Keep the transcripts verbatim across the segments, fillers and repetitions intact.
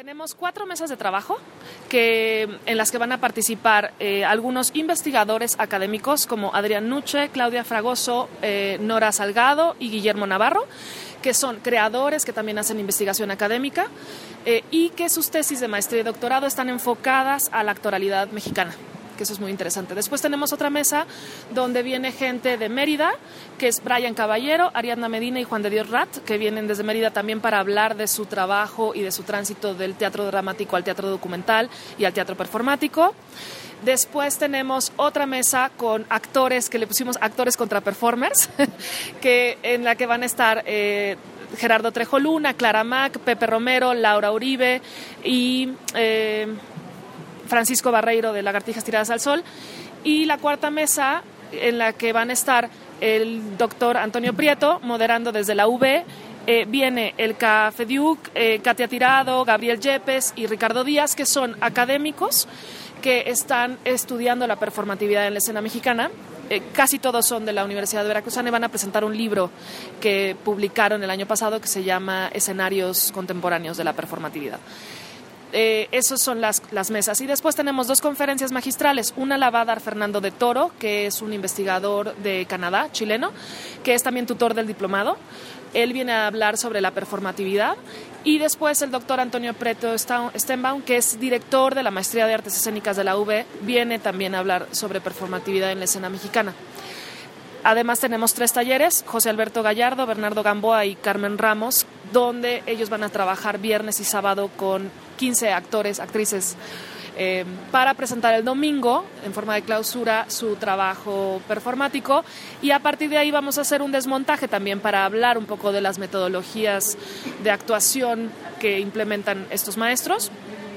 Tenemos cuatro mesas de trabajo que, en las que van a participar eh, algunos investigadores académicos como Adrián Nuche, Claudia Fragoso, eh, Nora Salgado y Guillermo Navarro, que son creadores que también hacen investigación académica eh, y que sus tesis de maestría y doctorado están enfocadas a la actoralidad mexicana, que eso es muy interesante. Después tenemos otra mesa donde viene gente de Mérida, que es Brian Caballero, Ariadna Medina y Juan de Dios Rat, que vienen desde Mérida también para hablar de su trabajo y de su tránsito del teatro dramático al teatro documental y al teatro performático. Después tenemos otra mesa con actores, que le pusimos actores contra performers, que, en la que van a estar eh, Gerardo Trejo Luna, Clara Mac, Pepe Romero, Laura Uribe y Eh, Francisco Barreiro de Lagartijas Tiradas al Sol, y la cuarta mesa en la que van a estar el doctor Antonio Prieto moderando desde la U B, eh, viene el Cafediuc, eh, Katia Tirado, Gabriel Yepes y Ricardo Díaz, que son académicos que están estudiando la performatividad en la escena mexicana. Eh, casi todos son de la Universidad de Veracruzana y van a presentar un libro que publicaron el año pasado que se llama Escenarios Contemporáneos de la Performatividad. Eh, esas son las, las mesas. Y después tenemos dos conferencias magistrales. Una la va a dar Fernando de Toro, que es un investigador de Canadá, chileno, que es también tutor del diplomado. Él viene a hablar sobre la performatividad. Y después el doctor Antonio Prieto Stenbaum, que es director de la Maestría de Artes Escénicas de la U B, viene también a hablar sobre performatividad en la escena mexicana. Además tenemos tres talleres, José Alberto Gallardo, Bernardo Gamboa y Carmen Ramos, donde ellos van a trabajar viernes y sábado con quince actores, actrices, eh, para presentar el domingo, en forma de clausura, su trabajo performático. Y a partir de ahí vamos a hacer un desmontaje también para hablar un poco de las metodologías de actuación que implementan estos maestros.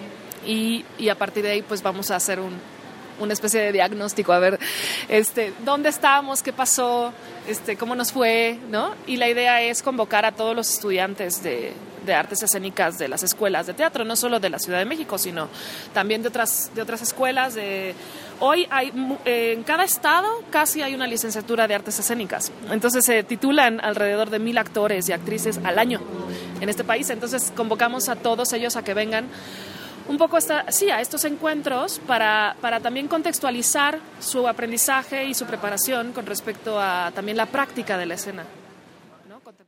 Y, y a partir de ahí pues vamos a hacer un... una especie de diagnóstico, a ver este, dónde estamos, qué pasó, este, cómo nos fue, ¿no? Y la idea es convocar a todos los estudiantes de, de artes escénicas de las escuelas de teatro, no solo de la Ciudad de México, sino también de otras, de otras escuelas. De... Hoy hay, eh, en cada estado casi hay una licenciatura de artes escénicas, entonces se titulan alrededor de mil actores y actrices al año en este país, entonces convocamos a todos ellos a que vengan un poco esta, sí, a estos encuentros para, para también contextualizar su aprendizaje y su preparación con respecto a también la práctica de la escena.